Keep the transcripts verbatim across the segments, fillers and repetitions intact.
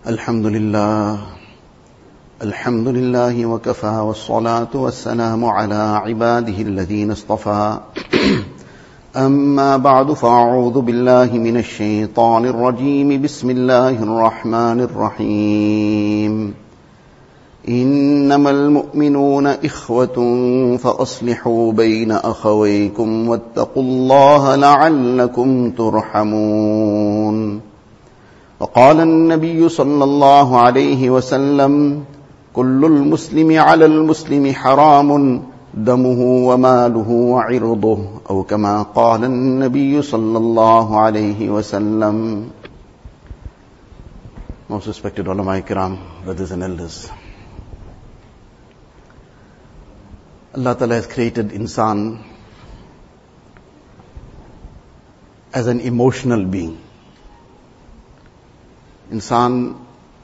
الحمد لله الحمد لله وكفى والصلاة والسلام على عباده الذين اصطفى أما بعد فأعوذ بالله من الشيطان الرجيم بسم الله الرحمن الرحيم إنما المؤمنون إخوة فأصلحوا بين أخويكم واتقوا الله لعلكم ترحمون وقال النبي صلى الله عليه وسلم كل المسلم على المسلم حرام دمه وماله وعرضه أو كما قال النبي صلى الله عليه وسلم. Most respected ulama ikram, brothers and elders, Allah Ta'ala has created insan as an emotional being. Insan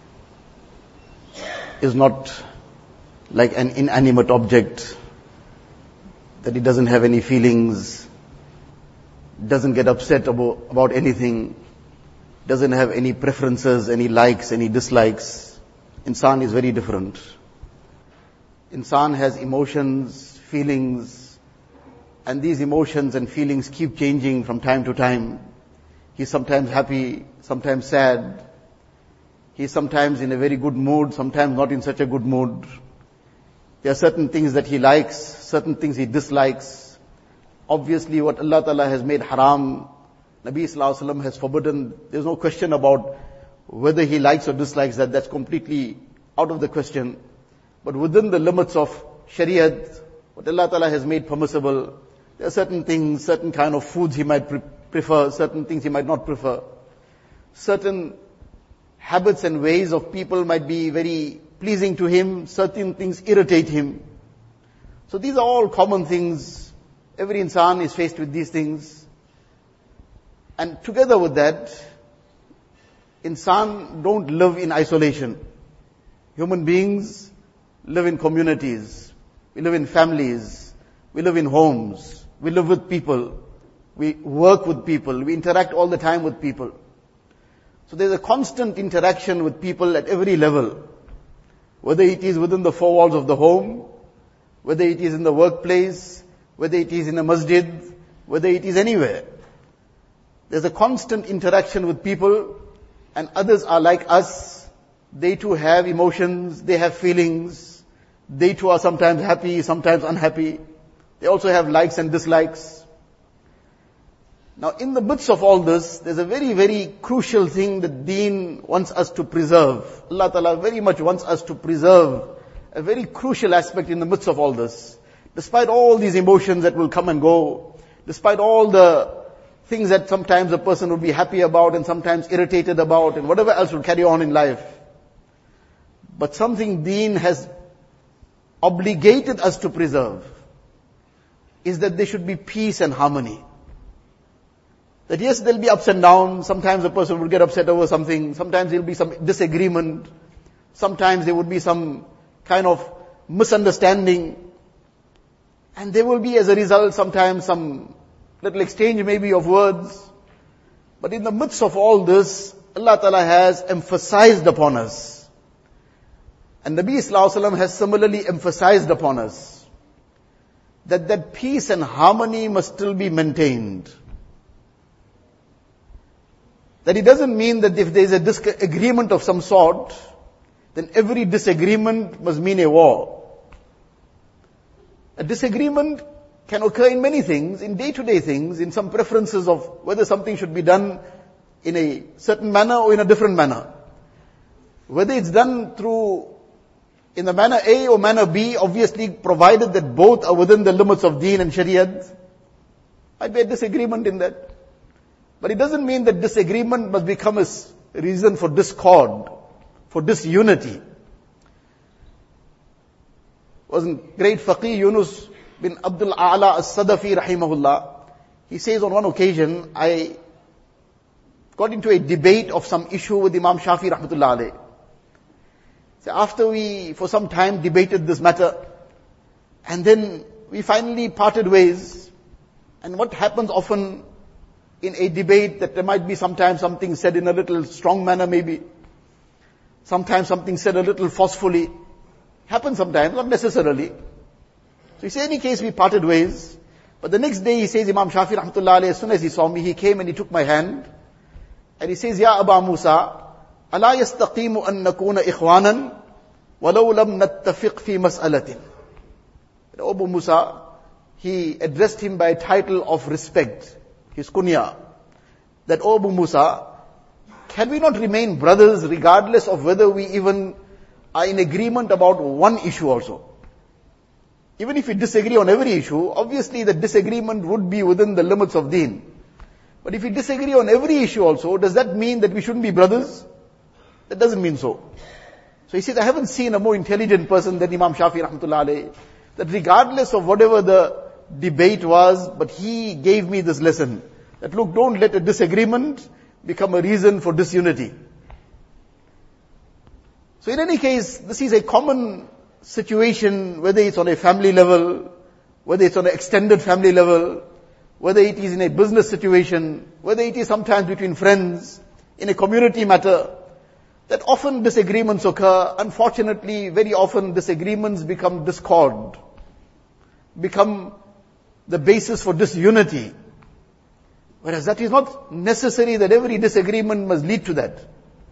is not like an inanimate object, that he doesn't have any feelings, doesn't get upset about, about anything, doesn't have any preferences, any likes, any dislikes. Insan is very different. Insan has emotions, feelings, and these emotions and feelings keep changing from time to time. He's sometimes happy, sometimes sad. He's sometimes in a very good mood, sometimes not in such a good mood. There are certain things that he likes, certain things he dislikes. Obviously what Allah Ta'ala has made haram, Nabi Sallallahu Alaihi Wasallam has forbidden. There's no question about whether he likes or dislikes that. That's completely out of the question. But within the limits of Shariat, what Allah Ta'ala has made permissible, there are certain things, certain kind of foods he might pre- prefer, certain things he might not prefer. Certain habits and ways of people might be very pleasing to him, certain things irritate him. So these are all common things. Every insan is faced with these things. And together with that, insan don't live in isolation. Human beings live in communities. We live in families. We live in homes. We live with people. We work with people. We interact all the time with people. So there's a constant interaction with people at every level. Whether it is within the four walls of the home, whether it is in the workplace, whether it is in a masjid, whether it is anywhere. There's a constant interaction with people, and others are like us. They too have emotions, they have feelings. They too are sometimes happy, sometimes unhappy. They also have likes and dislikes. Now in the midst of all this, there's a very, very crucial thing that Deen wants us to preserve. Allah Ta'ala very much wants us to preserve a very crucial aspect in the midst of all this. Despite all these emotions that will come and go, despite all the things that sometimes a person would be happy about and sometimes irritated about and whatever else will carry on in life. But something Deen has obligated us to preserve is that there should be peace and harmony. That yes, there'll be ups and downs. Sometimes a person will get upset over something. Sometimes there'll be some disagreement. Sometimes there would be some kind of misunderstanding. And there will be as a result sometimes some little exchange maybe of words. But in the midst of all this, Allah Ta'ala has emphasized upon us. And Nabi Sallallahu Alaihi Wasallam has similarly emphasized upon us that that peace and harmony must still be maintained. That it doesn't mean that if there is a disagreement of some sort, then every disagreement must mean a war. A disagreement can occur in many things, in day-to-day things, in some preferences of whether something should be done in a certain manner or in a different manner. Whether it's done through, in the manner A or manner B, obviously provided that both are within the limits of Deen and Shariat, might be a disagreement in that. But it doesn't mean that disagreement must become a reason for discord, for disunity. Wasn't great faqih Yunus bin Abdul A'la as-Sadafi rahimahullah. He says on one occasion, I got into a debate of some issue with Imam Shafi rahmatullah alayh. So after we, for some time, debated this matter, and then we finally parted ways. And what happens often in a debate, that there might be sometimes something said in a little strong manner maybe. Sometimes something said a little forcefully. Happens sometimes, not necessarily. So he said, in any case, we parted ways. But the next day he says, Imam Shafi rahmatullah alayhi, as soon as he saw me, he came and he took my hand. And he says, Ya Aba Musa, ألا يستقيم أن نكون إخوانا ولو لم نتفق في مسألة. Abu Musa, he addressed him by a title of respect, his kunya. That, O Abu Musa, can we not remain brothers regardless of whether we even are in agreement about one issue also? Even if we disagree on every issue, obviously the disagreement would be within the limits of deen. But if we disagree on every issue also, does that mean that we shouldn't be brothers? That doesn't mean so. So he says, I haven't seen a more intelligent person than Imam Shafi rahmatullah alayhi, that regardless of whatever the debate was, but he gave me this lesson, that look, don't let a disagreement become a reason for disunity. So in any case, this is a common situation, whether it's on a family level, whether it's on an extended family level, whether it is in a business situation, whether it is sometimes between friends, in a community matter, that often disagreements occur. Unfortunately, very often disagreements become discord, become the basis for disunity. Whereas that is not necessary that every disagreement must lead to that.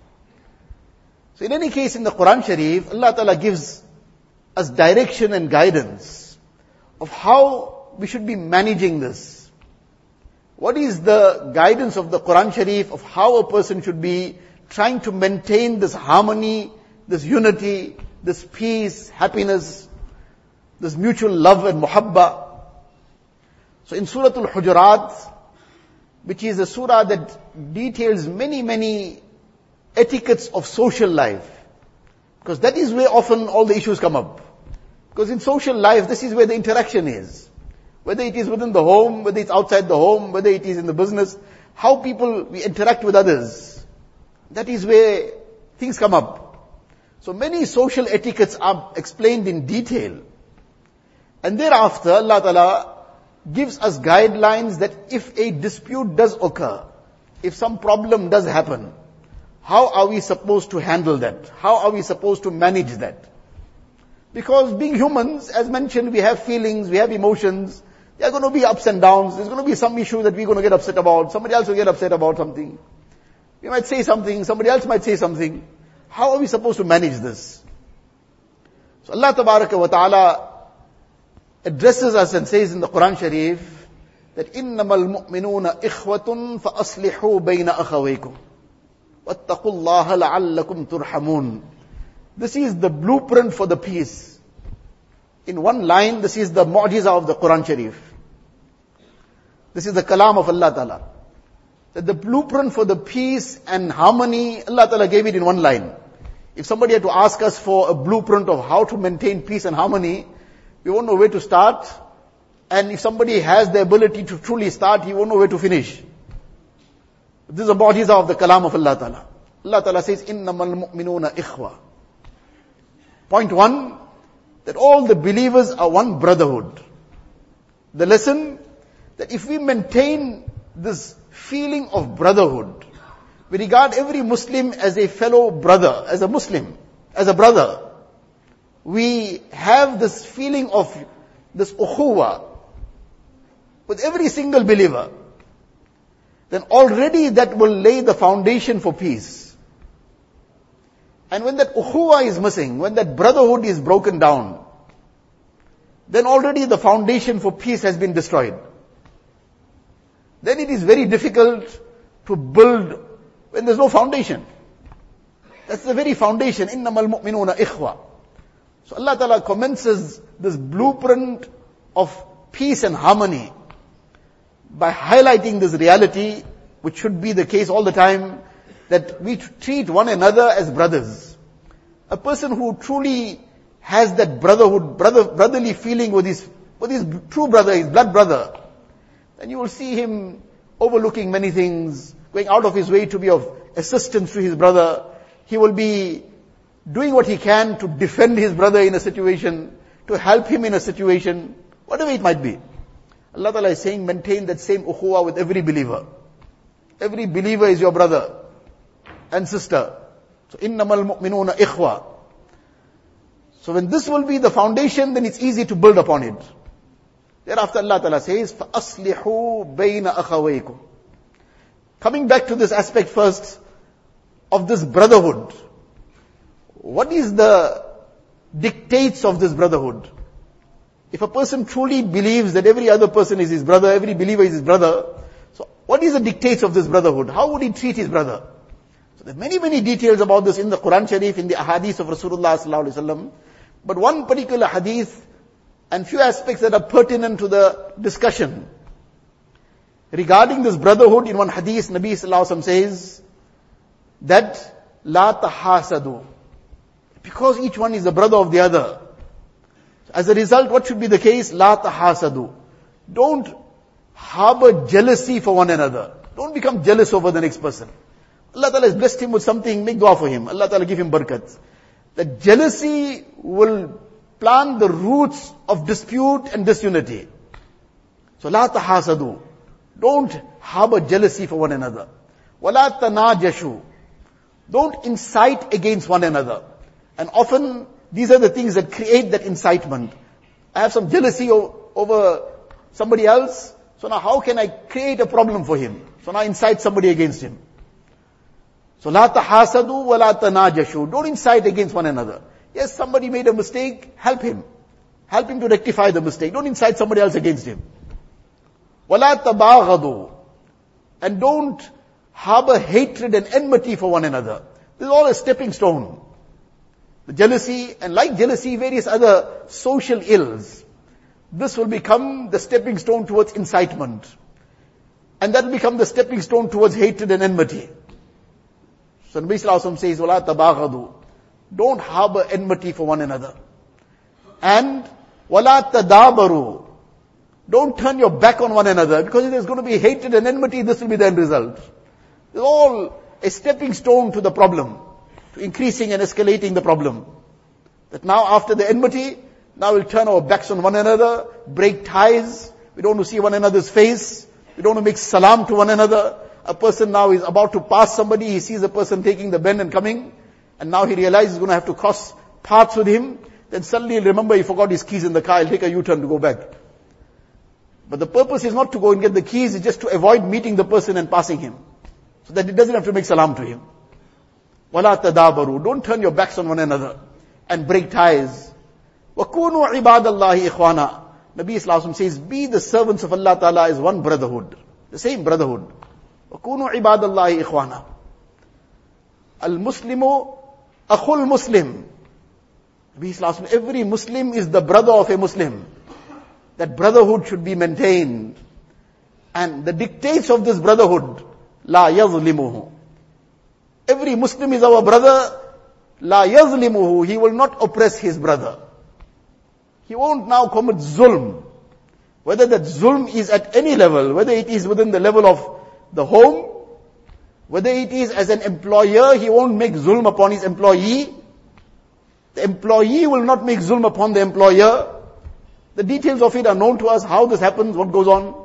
So in any case, in the Quran Sharif, Allah Ta'ala gives us direction and guidance of how we should be managing this. What is the guidance of the Quran Sharif of how a person should be trying to maintain this harmony, this unity, this peace, happiness, this mutual love and muhabba? So in Surah Al-Hujurat, which is a surah that details many, many etiquettes of social life, because that is where often all the issues come up. Because in social life, this is where the interaction is. Whether it is within the home, whether it's outside the home, whether it is in the business, how people, we interact with others. That is where things come up. So many social etiquettes are explained in detail. And thereafter, Allah Ta'ala gives us guidelines that if a dispute does occur, if some problem does happen, how are we supposed to handle that? How are we supposed to manage that? Because being humans, as mentioned, we have feelings, we have emotions. There are going to be ups and downs. There's going to be some issue that we're going to get upset about. Somebody else will get upset about something. We might say something, somebody else might say something. How are we supposed to manage this? So Allah Tabaraka wa Ta'ala addresses us and says in the Quran Sharif that إِنَّمَا الْمُؤْمِنُونَ إِخْوَةٌ فَأَصْلِحُوا بَيْنَ أَخَوَيْكُمْ وَاتَّقُوا اللَّهَ لَعَلَّكُمْ تُرْحَمُونَ. This is the blueprint for the peace. In one line, this is the mu'jiza of the Quran Sharif. This is the kalam of Allah Ta'ala. That the blueprint for the peace and harmony, Allah Ta'ala gave it in one line. If somebody had to ask us for a blueprint of how to maintain peace and harmony, we won't know where to start. And if somebody has the ability to truly start, he won't know where to finish. This is a mu'jiza of the kalam of Allah Ta'ala. Allah Ta'ala says, إِنَّمَا الْمُؤْمِنُونَ إِخْوَةٌ. Point one, that all the believers are one brotherhood. The lesson, that if we maintain this feeling of brotherhood, we regard every Muslim as a fellow brother, as a Muslim, as a brother. We have this feeling of this ukhuwa with every single believer. Then already that will lay the foundation for peace. And when that ukhuwa is missing, when that brotherhood is broken down, then already the foundation for peace has been destroyed. Then it is very difficult to build when there's no foundation. That's the very foundation. إِنَّمَا الْمُؤْمِنُونَ إِخْوَةٌ. So Allah Ta'ala commences this blueprint of peace and harmony by highlighting this reality, which should be the case all the time, that we treat one another as brothers. A person who truly has that brotherhood, brother, brotherly feeling with his, with his true brother, his blood brother, then you will see him overlooking many things, going out of his way to be of assistance to his brother. He will be doing what he can to defend his brother in a situation, to help him in a situation, whatever it might be. Allah Ta'ala is saying, maintain that same ukhuwa with every believer. Every believer is your brother and sister. So, innamal mu'minuna ikhwa. So when this will be the foundation, then it's easy to build upon it. Thereafter Allah Ta'ala says, فَأَصْلِحُوا بَيْنَ أَخَوَيْكُمْ. Coming back to this aspect first, of this brotherhood. What is the dictates of this brotherhood? If a person truly believes that every other person is his brother, every believer is his brother, so what is the dictates of this brotherhood? How would he treat his brother? So there are many, many details about this in the Quran Sharif, in the ahadith of Rasulullah sallallahu alaihi wasallam. But one particular hadith and few aspects that are pertinent to the discussion. Regarding this brotherhood, in one hadith, Nabi sallallahu alaihi wasallam says that la tahasadu. Because each one is the brother of the other. As a result, what should be the case? La tahasadu. Don't harbor jealousy for one another. Don't become jealous over the next person. Allah Ta'ala has blessed him with something, make dua for him. Allah Ta'ala give him barakat. That jealousy will plant the roots of dispute and disunity. So, la tahasadu. Don't harbor jealousy for one another. Wala tanajashu. Don't incite against one another. And often, these are the things that create that incitement. I have some jealousy o- over somebody else. So now how can I create a problem for him? So now I incite somebody against him. So la tahasadu wa la tanajashu. Don't incite against one another. Yes, somebody made a mistake, help him. Help him to rectify the mistake. Don't incite somebody else against him. Wa la tabaghadu. And don't harbor hatred and enmity for one another. This is all a stepping stone. The jealousy, and like jealousy, various other social ills. This will become the stepping stone towards incitement. And that will become the stepping stone towards hatred and enmity. So Nabi Sallallahu Alaihi Wasallam says, وَلَا تَبَاغَضُوا. Don't harbor enmity for one another. And وَلَا تَدَابَرُوا. Don't turn your back on one another, because if there's going to be hatred and enmity, this will be the end result. It's all a stepping stone to the problem, to increasing and escalating the problem. That now after the enmity, now we'll turn our backs on one another, break ties, we don't want to see one another's face, we don't want to make salam to one another. A person now is about to pass somebody, he sees a person taking the bend and coming, and now he realizes he's going to have to cross paths with him, then suddenly he'll remember he forgot his keys in the car, he'll take a U-turn to go back. But the purpose is not to go and get the keys, it's just to avoid meeting the person and passing him. So that he doesn't have to make salam to him. وَلَا تَدَابَرُوا. Don't turn your backs on one another and break ties. وَكُونُوا عِبَادَ اللَّهِ إِخْوَانًا. Nabi Sallallahu Alaihi Wasallam says, be the servants of Allah Ta'ala as one brotherhood. The same brotherhood. وَكُونُوا عِبَادَ اللَّهِ إِخْوَانًا. Al-Muslimu akhul Muslim. Nabi Sallallahu Alaihi Wasallam, every Muslim is the brother of a Muslim. That brotherhood should be maintained. And the dictates of this brotherhood, la yazlimuhu. Every Muslim is our brother, la yazlimuhu. He will not oppress his brother. He won't now commit zulm. Whether that zulm is at any level, whether it is within the level of the home, whether it is as an employer, he won't make zulm upon his employee. The employee will not make zulm upon the employer. The details of it are known to us, how this happens, what goes on.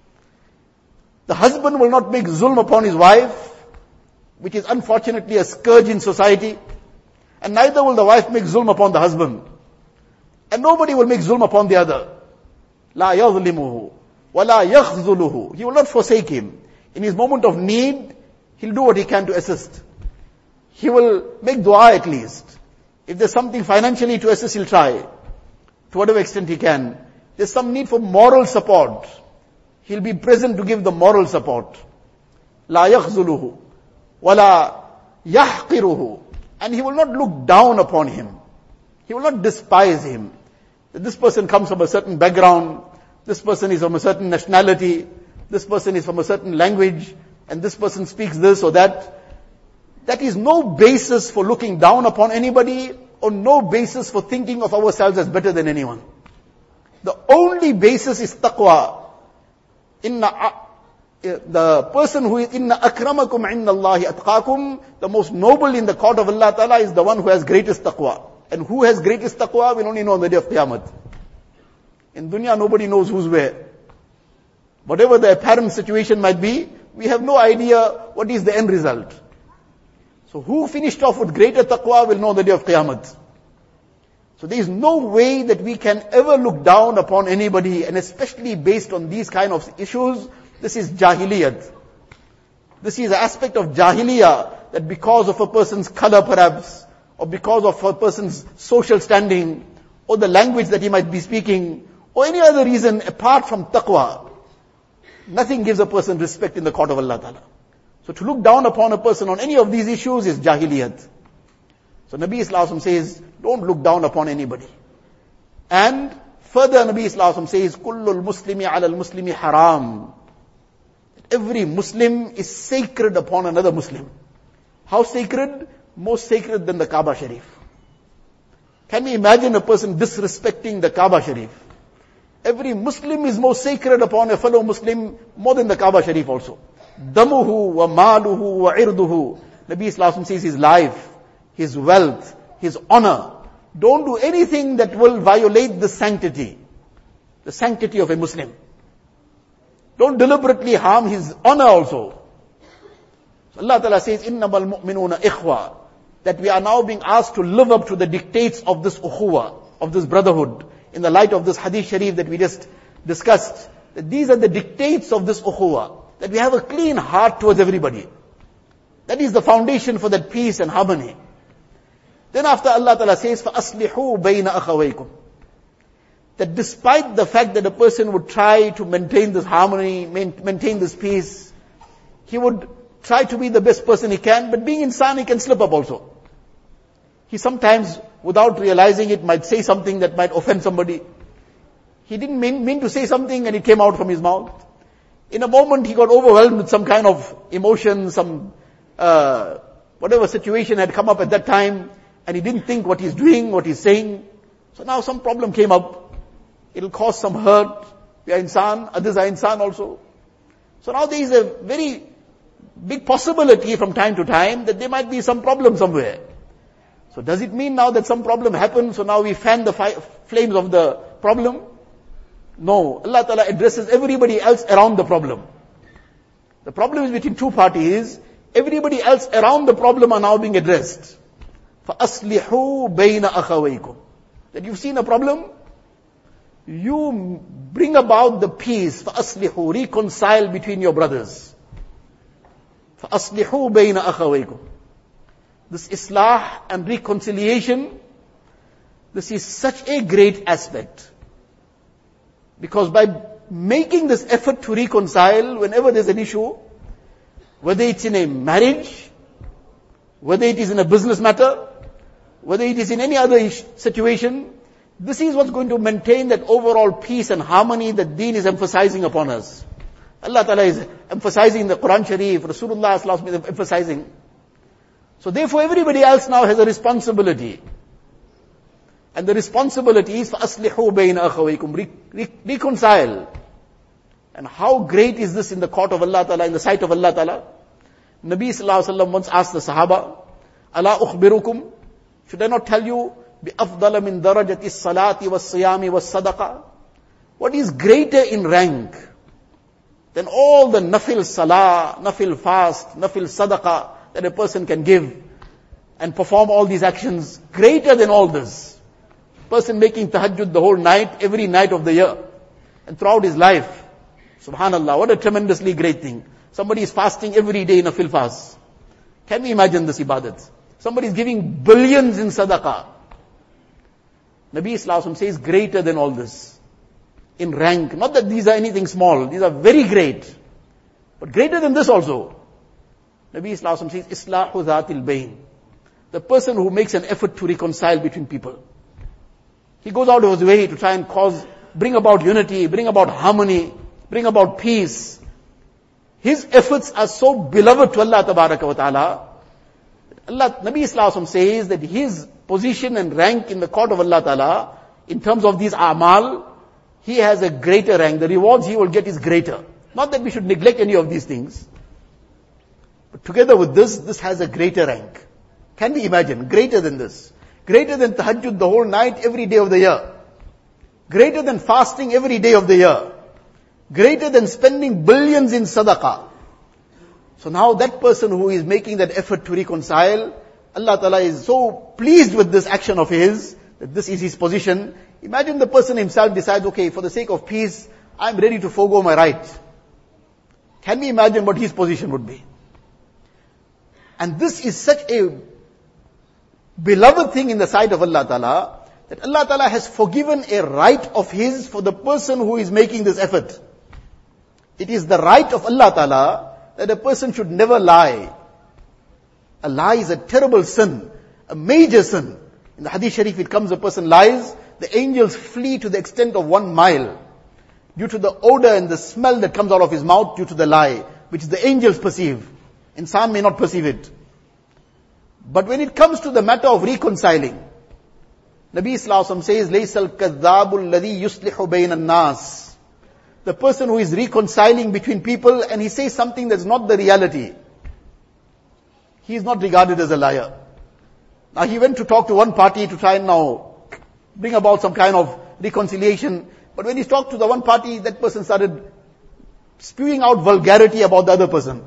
The husband will not make zulm upon his wife, which is unfortunately a scourge in society. And neither will the wife make zulm upon the husband. And nobody will make zulm upon the other. La yazlimuhu, wa la yakhzuluhu. He will not forsake him. In his moment of need, he'll do what he can to assist. He will make dua at least. If there's something financially to assist, he'll try. To whatever extent he can. There's some need for moral support. He'll be present to give the moral support. La yakhzuluhu, wa la yahqiruhu. And he will not look down upon him. He will not despise him. This person comes from a certain background, this person is from a certain nationality, this person is from a certain language, and this person speaks this or that. That is no basis for looking down upon anybody, or no basis for thinking of ourselves as better than anyone. The only basis is taqwa. Inna, the person who is, inna akramakum inna Allahi atqakum, the most noble in the court of Allah Ta'ala is the one who has greatest taqwa. And who has greatest taqwa, we'll only know on the day of Qiyamah. In dunya, nobody knows who's where. Whatever the apparent situation might be, we have no idea what is the end result. So who finished off with greater taqwa will know the day of Qiyamah. So there is no way that we can ever look down upon anybody, and especially based on these kind of issues. This is jahiliyat. This is an aspect of jahiliyah, that because of a person's color perhaps, or because of a person's social standing, or the language that he might be speaking, or any other reason apart from taqwa, nothing gives a person respect in the court of Allah Ta'ala. So to look down upon a person on any of these issues is jahiliyat. So Nabi Sallallahu Alaihi Wasallam says, don't look down upon anybody. And further Nabi Sallallahu Alaihi Wasallam says, Kullul muslimi ala al-muslimi haram. Every Muslim is sacred upon another Muslim. How sacred? Most sacred than the Kaaba Sharif. Can we imagine a person disrespecting the Kaaba Sharif? Every Muslim is more sacred upon a fellow Muslim more than the Kaaba Sharif also. Damuhu wa maluhu wa irduhu. Nabi Sallallahu Alaihi Wasallam says his life, his wealth, his honor. Don't do anything that will violate the sanctity. The sanctity of a Muslim. Don't deliberately harm his honor also. So Allah Ta'ala says, innamal mu'minuna ikhwa. That we are now being asked to live up to the dictates of this ukhuwa, of this brotherhood. In the light of this hadith sharif that we just discussed. That these are the dictates of this ukhuwa. That we have a clean heart towards everybody. That is the foundation for that peace and harmony. Then after Allah Ta'ala says, فَأَصْلِحُوا بَيْنَ أَخَوَيْكُمْ. That despite the fact that a person would try to maintain this harmony, maintain this peace, he would try to be the best person he can, but being insan, he can slip up also. He sometimes, without realizing it, might say something that might offend somebody. He didn't mean, mean to say something and it came out from his mouth. In a moment, he got overwhelmed with some kind of emotion, some, uh, whatever situation had come up at that time, and he didn't think what he's doing, what he's saying. So now some problem came up. It'll cause some hurt. We are insan, others are insan also. So now there is a very big possibility from time to time that there might be some problem somewhere. So does it mean now that some problem happened, so now we fan the fi- flames of the problem? No. Allah Ta'ala addresses everybody else around the problem. The problem is between two parties. Everybody else around the problem are now being addressed. فَأَصْلِحُوا بَيْنَ أَخَوَيْكُمْ. That you've seen a problem, you bring about the peace. فَأَصْلِحُوا. Reconcile between your brothers. فَأَصْلِحُوا بَيْنَ أَخَوَيْكُمْ. This islah and reconciliation, this is such a great aspect. Because by making this effort to reconcile whenever there's an issue, whether it's in a marriage, whether it is in a business matter, whether it is in any other ish- situation, this is what's going to maintain that overall peace and harmony that Deen is emphasizing upon us. Allah Ta'ala is emphasizing in the Quran Sharif, Rasulullah Sallallahu Alaihi Wasallam is emphasizing. So therefore everybody else now has a responsibility. And the responsibility is فَأَصْلِحُوا بَيْنَ أَخَوَيْكُمْ. Re- re- reconcile. And how great is this in the court of Allah Ta'ala, in the sight of Allah Ta'ala? Nabi Sallallahu Alaihi Wasallam once asked the Sahaba, أَلَا أُخْبِرُكُمْ. Should I not tell you, بِأَفْضَلَ مِنْ دَرَجَةِ الصَّلَاةِ وَالصِّيَامِ وَالصَّدَقَةِ. What is greater in rank than all the nafil salah, nafil fast, nafil sadaqah that a person can give and perform all these actions? Greater than all this. Person making tahajjud the whole night, every night of the year, and throughout his life. Subhanallah, what a tremendously great thing. Somebody is fasting every day in a fil fast. Can we imagine this ibadat? Somebody is giving billions in sadaqah. Nabi Sallallahu Alaihi Wasallam says greater than all this. In rank. Not that these are anything small. These are very great. But greater than this also. Nabi Sallallahu Alaihi Wasallam says, Islahu dhatil bayn. The person who makes an effort to reconcile between people. He goes out of his way to try and cause, bring about unity, bring about harmony, bring about peace. His efforts are so beloved to Allah Tabaraka wa Ta'ala. Allah, Nabi Sallallahu Alaihi Wasallam says that his position and rank in the court of Allah Ta'ala, in terms of these a'mal, he has a greater rank. The rewards he will get is greater. Not that we should neglect any of these things. But together with this, this has a greater rank. Can we imagine? Greater than this. Greater than tahajjud the whole night, every day of the year. Greater than fasting every day of the year. Greater than spending billions in sadaqah. So now that person who is making that effort to reconcile, Allah Ta'ala is so pleased with this action of his, that this is his position. Imagine the person himself decides, okay, for the sake of peace, I'm ready to forego my right. Can we imagine what his position would be? And this is such a beloved thing in the sight of Allah Ta'ala, that Allah Ta'ala has forgiven a right of his for the person who is making this effort. It is the right of Allah Ta'ala that a person should never lie. A lie is a terrible sin, a major sin. In the Hadith Sharif it comes, a person lies, the angels flee to the extent of one mile due to the odor and the smell that comes out of his mouth due to the lie, which the angels perceive. Insan may not perceive it. But when it comes to the matter of reconciling, Nabi Sallallahu Alaihi Wasallam says, لَيْسَ الْكَذَّابُ الَّذِي يُصْلِحُ بَيْنَ النَّاسِ. The person who is reconciling between people and he says something that's not the reality, he is not regarded as a liar. Now he went to talk to one party to try and now bring about some kind of reconciliation. But when he talked to the one party, that person started spewing out vulgarity about the other person.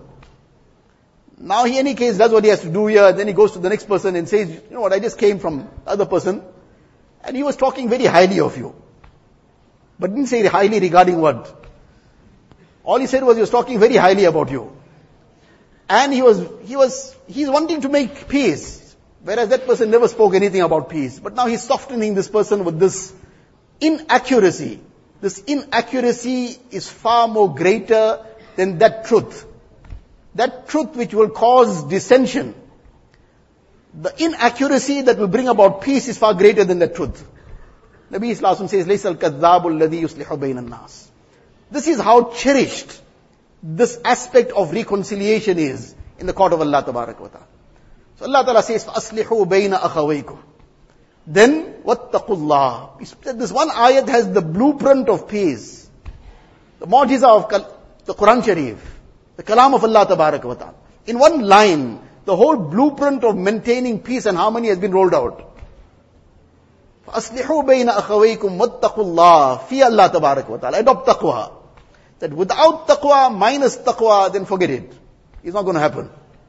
Now he, in any case, does what he has to do here. Then he goes to the next person and says, you know what, I just came from the other person and he was talking very highly of you. But didn't say highly regarding what? All he said was he was talking very highly about you. And he was, he was, he's wanting to make peace. Whereas that person never spoke anything about peace. But now he's softening this person with this inaccuracy. This inaccuracy is far more greater than that truth. That truth which will cause dissension. The inaccuracy that will bring about peace is far greater than that truth. Nabi Sallallahu Alaihi Wasallam says, لَيْسَ الْكَذَّابُ الَّذِي يُصْلِحُ بَيْنَ النَّاسِ. This is how cherished this aspect of reconciliation is in the court of Allah Tabarak wa Ta'ala. So Allah Ta'ala says, فَأَصْلِحُوا بَيْنَ أَخَوَيْكُمْ. Then, وَاتَّقُوا اللَّهِ. This one ayat has the blueprint of peace. The mu'jiza of the Quran Sharif. The kalam of Allah Tabarak wa Ta'ala. In one line, the whole blueprint of maintaining peace and harmony has been rolled out. فَأَصْلِحُوا بَيْنَ أَخَوَيْكُمْ وَاتَّقُوا اللَّهِ. Fear Allah Tabarak wa Ta'ala. Adopt taqwa. That without taqwa, minus taqwa, then forget it. It's not going to happen.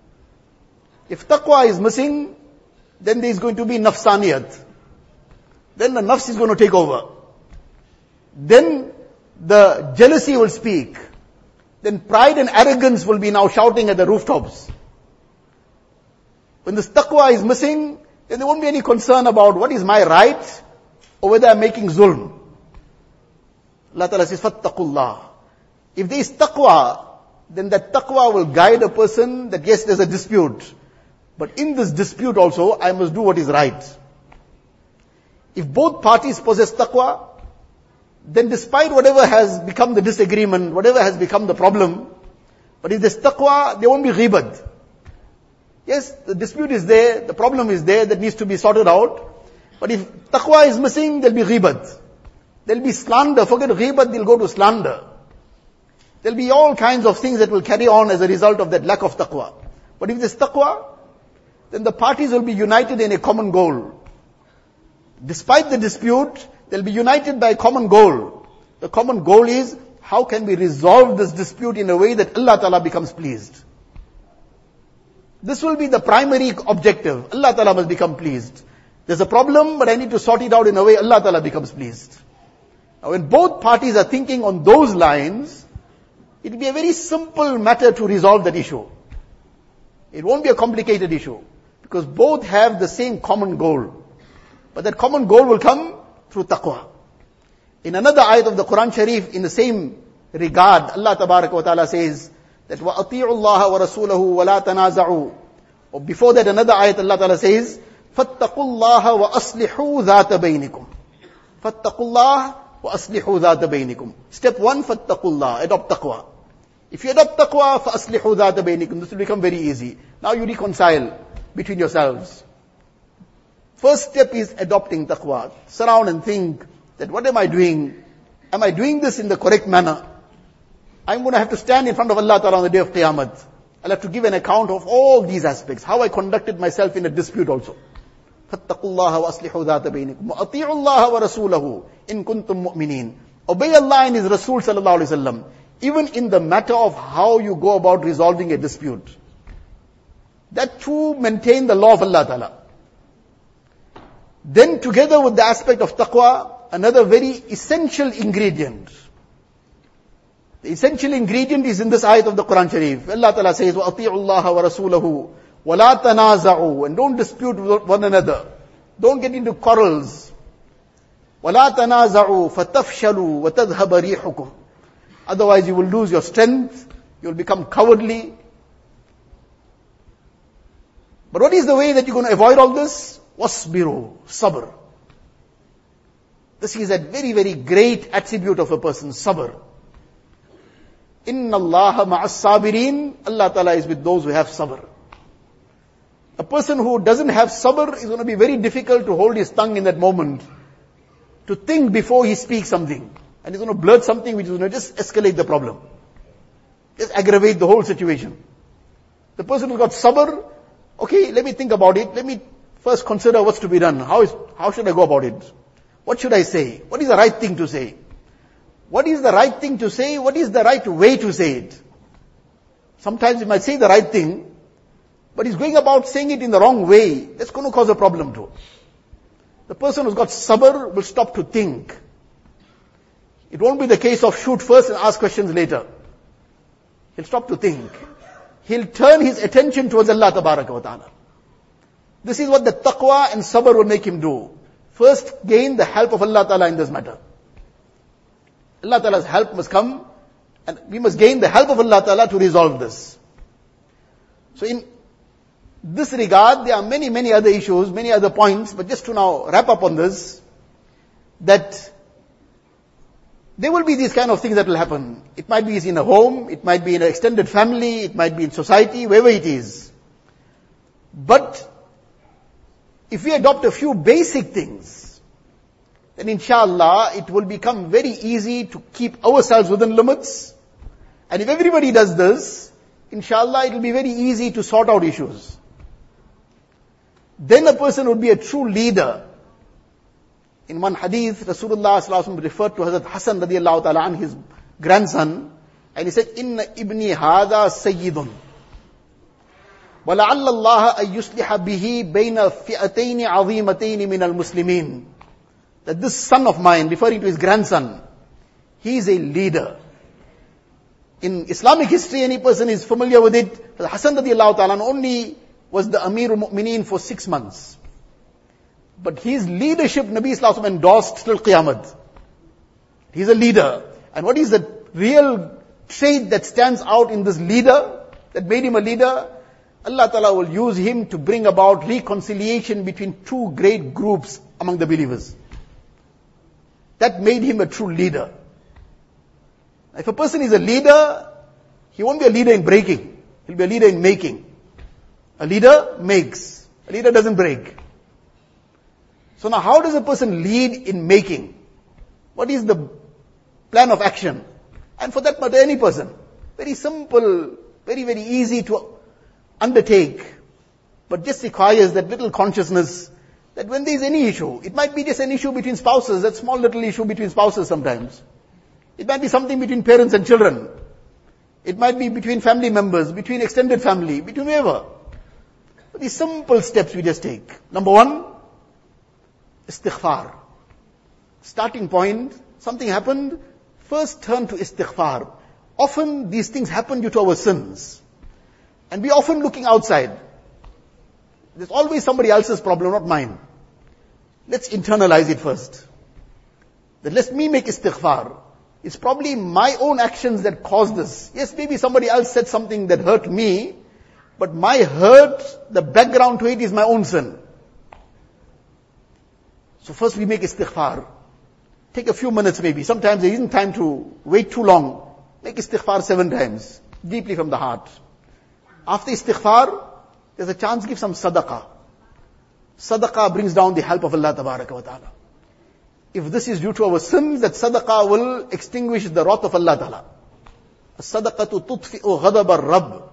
If taqwa is missing, then there is going to be nafsaniyat. Then the nafs is going to take over. Then the jealousy will speak. Then pride and arrogance will be now shouting at the rooftops. When this taqwa is missing, then there won't be any concern about what is my right or whether I'm making zulm. Allah Ta'ala says, fattaqullah. If there is taqwa, then that taqwa will guide a person that yes, there's a dispute. But in this dispute also, I must do what is right. If both parties possess taqwa, then despite whatever has become the disagreement, whatever has become the problem, but if there's taqwa, there won't be ghibat. Yes, the dispute is there, the problem is there that needs to be sorted out. But if taqwa is missing, there'll be ghibat. There'll be slander. Forget ghibat, they'll go to slander. There'll be all kinds of things that will carry on as a result of that lack of taqwa. But if there's taqwa, then the parties will be united in a common goal. Despite the dispute, they'll be united by a common goal. The common goal is, how can we resolve this dispute in a way that Allah Ta'ala becomes pleased? This will be the primary objective. Allah Ta'ala must become pleased. There's a problem, but I need to sort it out in a way Allah Ta'ala becomes pleased. Now when both parties are thinking on those lines, it will be a very simple matter to resolve that issue. It won't be a complicated issue. Because both have the same common goal. But that common goal will come through taqwa. In another ayat of the Quran Sharif, in the same regard, Allah Tabarak wa Ta'ala says that وَأَطِيعُوا اللَّهَ وَرَسُولَهُ وَلَا تَنَازَعُوا. Or before that another ayat Allah Ta'ala says فَاتَّقُوا اللَّهَ وَأَصْلِحُوا ذَاتَ بَيْنِكُمْ. فَاتَّقُوا اللَّهَ وَأَصْلِحُوا ذَاتَ بَيْنِكُمْ. Step one, فَاتَّقُوا اللَّهَ. Adopt taqwa. If you adopt taqwa, فَأَصْلِحُوا ذَاتَ بَيْنِكُمْ. This will become very easy. Now you reconcile between yourselves. First step is adopting taqwa. Surround and think that what am I doing? Am I doing this in the correct manner? I'm going to have to stand in front of Allah Ta'ala on the day of Qiyamah. I'll have to give an account of all these aspects. How I conducted myself in a dispute also. فَاتَّقُوا اللَّهَ وَأَصْلِحُوا ذَاتَ بَيْنِكُمْ وَأَطِيعُوا اللَّهَ وَرَسُولَهُ إِن كُنتُم مُؤْمِنِينَ. Obey Allah and His Rasul Sallallahu Alaihi Wasallam even in the matter of how you go about resolving a dispute. That too maintain the law of Allah Ta'ala. Then together with the aspect of taqwa, another very essential ingredient. The essential ingredient is in this ayat of the Quran Sharif. Allah Ta'ala says, وَأَطِيعُوا اللَّهَ وَرَسُولَهُ وَلَا تَنَازَعُوا, and don't dispute with one another. Don't get into quarrels. وَلَا تَنَازَعُوا فَتَفْشَلُوا وَتَذْهَبَ رِيحُكُمْ. Otherwise you will lose your strength, you will become cowardly. But what is the way that you're going to avoid all this? وَاصْبِرُوا, sabr. This is a very, very great attribute of a person, sabr. إِنَّ اللَّهَ مَعَ الصَّابِرِينَ. Allah Ta'ala is with those who have sabr. A person who doesn't have sabr is going to be very difficult to hold his tongue in that moment, to think before he speaks something. And he's going to blurt something which is going to just escalate the problem. Just aggravate the whole situation. The person who's got sabr, okay, let me think about it. Let me first consider what's to be done. How is, how should I go about it? What should I say? What is the right thing to say? What is the right thing to say? What is the right way to say it? Sometimes he might say the right thing, but he's going about saying it in the wrong way. That's going to cause a problem too. The person who's got sabr will stop to think. It won't be the case of shoot first and ask questions later. He'll stop to think. He'll turn his attention towards Allah Tabaraka wa Ta'ala. This is what the taqwa and sabr will make him do. First, gain the help of Allah Ta'ala in this matter. Allah Ta'ala's help must come, and we must gain the help of Allah Ta'ala to resolve this. So in this regard, there are many, many other issues, many other points, but just to now wrap up on this, that there will be these kind of things that will happen. It might be in a home, it might be in an extended family, it might be in society, wherever it is. But if we adopt a few basic things, then inshallah it will become very easy to keep ourselves within limits. And if everybody does this, inshallah it will be very easy to sort out issues. Then a person would be a true leader. In one hadith, Rasulullah sallallahu alaihi wasallam referred to Hazrat Hassan radiallahu ta'ala an, his grandson, and he said, Inna ibni hadha sayyidun. وَلَعَلَّ اللَّهَ أَن يُصْلِحَ بِهِ بَيْنَ فِئَتَيْنِ عَظِيمَتَيْنِ مِنَ الْمُسْلِمِينَ. That this son of mine, referring to his grandson, he is a leader. In Islamic history, any person is familiar with it. Hassan radiallahu ta'ala only was the Amirul Mu'mineen for six months. But his leadership, Nabi Sallallahu Alaihi Wasallam endorsed till Qiyamah. He's a leader. And what is the real trait that stands out in this leader, that made him a leader? Allah Ta'ala will use him to bring about reconciliation between two great groups among the believers. That made him a true leader. If a person is a leader, he won't be a leader in breaking. He'll be a leader in making. A leader makes. A leader doesn't break. So now how does a person lead in making? What is the plan of action? And for that matter, any person. Very simple, very, very easy to undertake. But just requires that little consciousness that when there is any issue, it might be just an issue between spouses, that small little issue between spouses sometimes. It might be something between parents and children. It might be between family members, between extended family, between whoever. But these simple steps we just take. Number one, istighfar. Starting point, something happened, first turn to istighfar. Often these things happen due to our sins. And we often looking outside. There's always somebody else's problem, not mine. Let's internalize it first. That let me make istighfar. It's probably my own actions that caused this. Yes, maybe somebody else said something that hurt me, but my hurt, the background to it is my own sin. So first we make istighfar. Take a few minutes maybe. Sometimes there isn't time to wait too long. Make istighfar seven times, deeply from the heart. After istighfar, there's a chance, give some sadaqah. Sadaqah brings down the help of Allah Tabaraka wa Ta'ala. If this is due to our sins, that sadaqah will extinguish the wrath of Allah Ta'ala. As-sadaqatu tutfi'u ghadab ar-Rabb.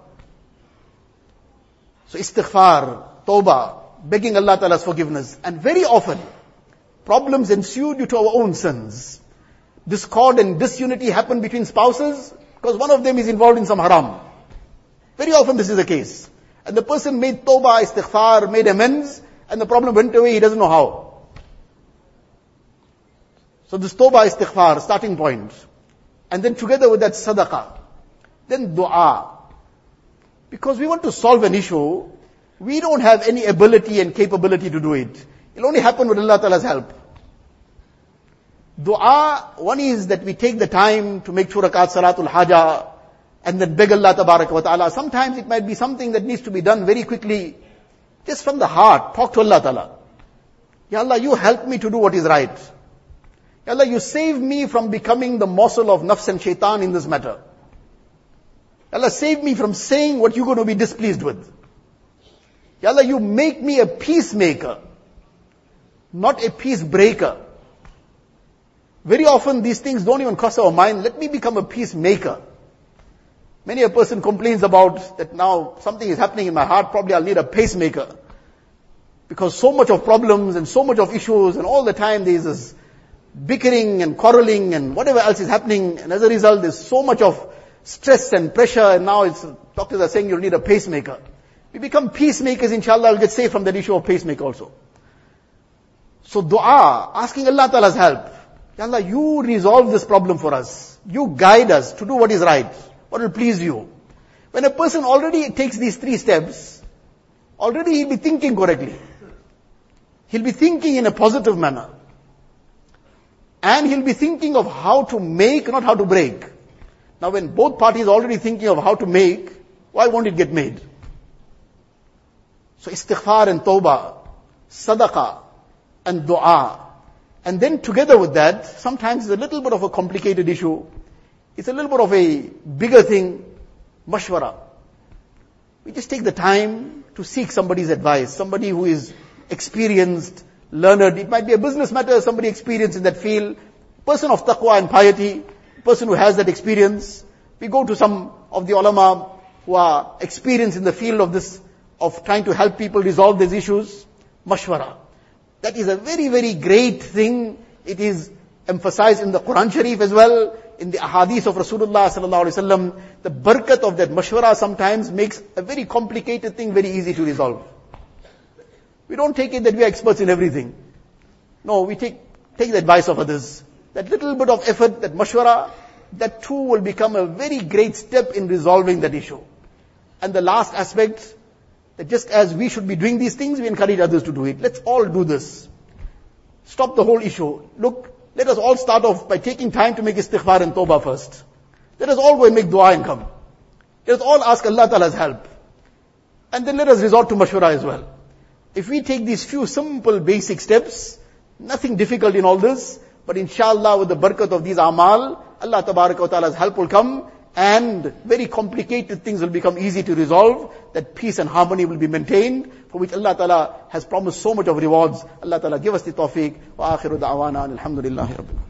So istighfar, tawbah, begging Allah Ta'ala's forgiveness. And very often, problems ensue due to our own sins. Discord and disunity happen between spouses. because one of them is involved in some haram. Very often this is the case. And the person made tawbah, istighfar, made amends, and the problem went away, he doesn't know how. So this tawbah, istighfar, starting point. And then together with that sadaqah. Then dua. Because we want to solve an issue, we don't have any ability and capability to do it. It'll only happen with Allah Ta'ala's help. Dua, one is that we take the time to make two rakat salatul haja, and then beg Allah Tabaraka wa Ta'ala. Sometimes it might be something that needs to be done very quickly, just from the heart. Talk to Allah Ta'ala. Ya Allah, you help me to do what is right. Ya Allah, you save me from becoming the morsel of nafs and shaitan in this matter. Ya Allah, save me from saying what you're going to be displeased with. Ya Allah, you make me a peacemaker, not a peace breaker. Very often these things don't even cross our mind. Let me become a peacemaker. Many a person complains about that now something is happening in my heart, probably I'll need a pacemaker. Because so much of problems and so much of issues and all the time there is this bickering and quarreling and whatever else is happening, and as a result there's so much of stress and pressure, and now it's, doctors are saying you'll need a pacemaker. We become peacemakers, inshallah, we'll get saved from that issue of pacemaker also. So dua, asking Allah Ta'ala's help. Ya Allah, you resolve this problem for us. You guide us to do what is right, what will please you. When a person already takes these three steps, already he'll be thinking correctly. He'll be thinking in a positive manner. And he'll be thinking of how to make, not how to break. Now when both parties are already thinking of how to make, why won't it get made? So istighfar and tawbah, sadaqah and dua. And then together with that, sometimes it's a little bit of a complicated issue. It's a little bit of a bigger thing, mashwara. We just take the time to seek somebody's advice, somebody who is experienced, learned. It might be a business matter, somebody experienced in that field, person of taqwa and piety, person who has that experience. We go to some of the ulama who are experienced in the field of this, of trying to help people resolve these issues. Mashwara. That is a very, very great thing. It is emphasized in the Quran Sharif as well, in the ahadith of Rasulullah sallallahu alaihi wasallam. The barakat of that mashwara sometimes makes a very complicated thing very easy to resolve. We don't take it that we are experts in everything. No, we take, take the advice of others. That little bit of effort, that mashwara, that too will become a very great step in resolving that issue. And the last aspect, that just as we should be doing these things, we encourage others to do it. Let's all do this. Stop the whole issue. Look, let us all start off by taking time to make istighfar and tawbah first. Let us all go and make dua and come. Let us all ask Allah Ta'ala's help. And then let us resort to mashwara as well. If we take these few simple basic steps, nothing difficult in all this, but inshallah with the barakat of these amal, Allah Tabaraka wa Ta'ala's help will come, and very complicated things will become easy to resolve, that peace and harmony will be maintained, for which Allah Ta'ala has promised so much of rewards. Allah Ta'ala give us the tawfiq. Wa akhiru da'wana alhamdulillahi rabbil alamin.